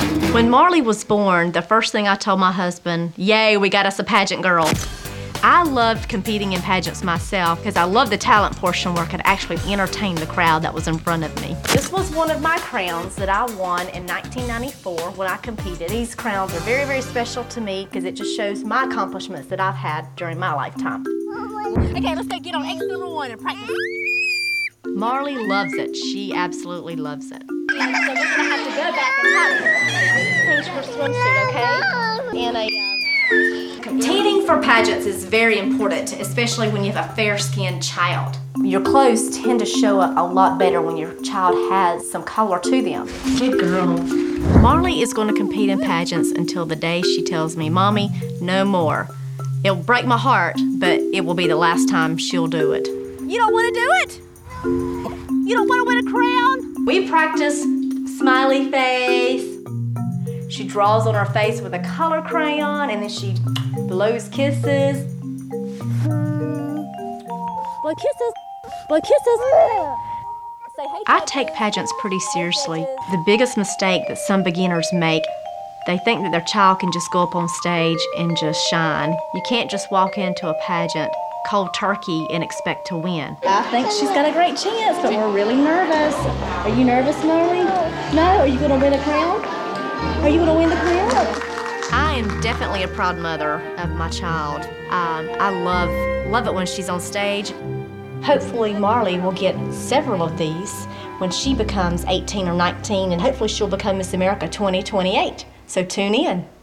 When Marley was born, the first thing I told my husband, yay, we got us a pageant girl. I loved competing in pageants myself because I loved the talent portion where I could actually entertain the crowd that was in front of me. This was one of my crowns that I won in 1994 when I competed. These crowns are very, very special to me because it just shows my accomplishments that I've had during my lifetime. Okay, let's go get on X number 1 and practice. Marley loves it. She absolutely loves it. So we're gonna have to go back and change her swimsuit, okay? And Competing for pageants is very important, especially when you have a fair-skinned child. Your clothes tend to show up a lot better when your child has some color to them. Good girl. Marley is going to compete in pageants until the day she tells me, Mommy, no more. It'll break my heart, but it will be the last time she'll do it. You don't want to do it? You don't want to win a crown? We practice smiley face. She draws on her face with a color crayon, and then she blows kisses. Blow kisses. Blow kisses. Say, hey, I take pageants pretty seriously. The biggest mistake that some beginners make, they think that their child can just go up on stage and just shine. You can't just walk into a pageant cold turkey and expect to win. I think she's got a great chance, but we're really nervous. Are you nervous, Marley? No? Are you going to win a crown? Are you going to win the crown? I am definitely a proud mother of my child. I love it when she's on stage. Hopefully Marley will get several of these when she becomes 18 or 19, and hopefully she'll become Miss America 2028. So tune in.